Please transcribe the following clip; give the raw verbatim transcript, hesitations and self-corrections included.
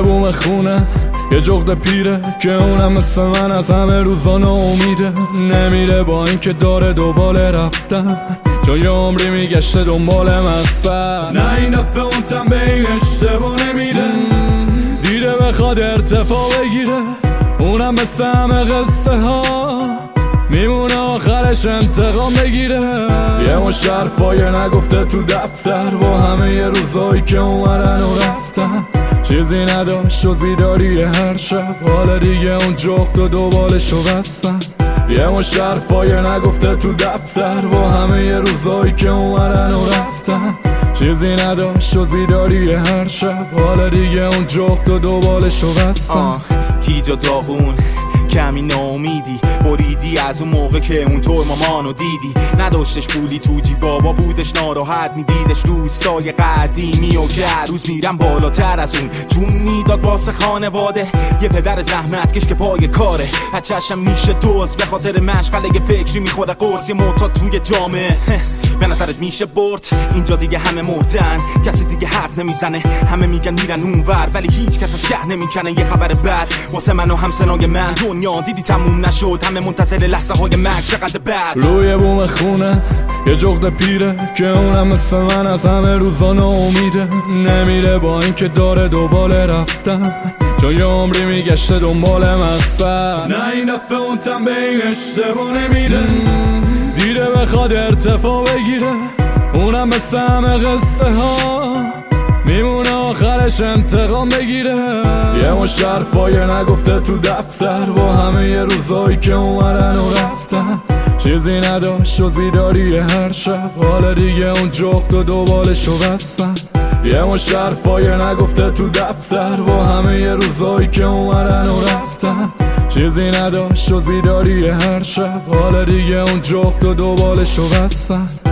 روی بوم خونه یه جغد پیره که اونم مثل من از همه روزا ناامیده. نمیره با اینکه داره دوباره رفتن، چون یه عمری میگشته دنبال مقصد. نه این دفعه اون تن به این اشتباه نمیره، دیده بخواد ارتفاع بگیره. اونم مثل همه قصه ها میمونه آخرش انتقام بگیره. یه مش حرفای نگفته تو دفتر با همه ی روزایی که اومدن و رفتن. چیزی نداشت جز بیداری هر شب، حالا دیگه اون جغد و دوبالشو بستن. یه مش حرفای نگفته تو دفتر با همه ی روزایی که اومدن و رفتن. چیزی نداشت جز بیداری هر شب، حالا دیگه اون جغد و دوبالشو بستن. کی جا داغون کمی ناامیدی بریدی از اون موقع که اون طور مامانو دیدی. نداشتش پولی تو جیب، بابا بودش ناراحت میدیدش روستای قدیمی و که هر روز میرم بالاتر از اون. جون میداد واسه خانواده، یه پدر زحمت کش که پای کاره. از چشم میشه دوست به خاطر مشغله یه فکری میخوره قرص یه معتاد توی جامعه. به نظرت میشه برد اینجا دیگه همه مردن، کسی دیگه حرف نمیزنه، همه میگن میرن اونور ولی هیچ کس از شهر نمیکنه. یه خبر بد واسه من و همسنای من، دنیا دیدی تموم نشد، همه منتظر لحظه های مرگ. چقدر بد روی بوم خونه یه جغد پیره که اونم مثل من از همه روزا ناامیده. نمیره با اینکه داره دوباره رفتن، چون یه عمری میگشته دنبال مقصد. نه این دفعه اون تن به این اشتباه نمیره، دیده بخواد ارتفاع بگیره. اونم مثل همه قصه ها میمونه آخرش انتقام بگیره. یه مش حرفای نگفته تو دفتر با همه ی روزایی که اومدن و رفتن. چیزی نداشت جز بیداری هر شب، حالا دیگه اون جغد و دوبالشو بستن. یه مش حرفای نگفته تو دفتر با همه ی روزایی که اومدن و رفتن. چیزی نداشت جز بیداری هر شب، حالا دیگه اون جغد و دوبالشو بستن.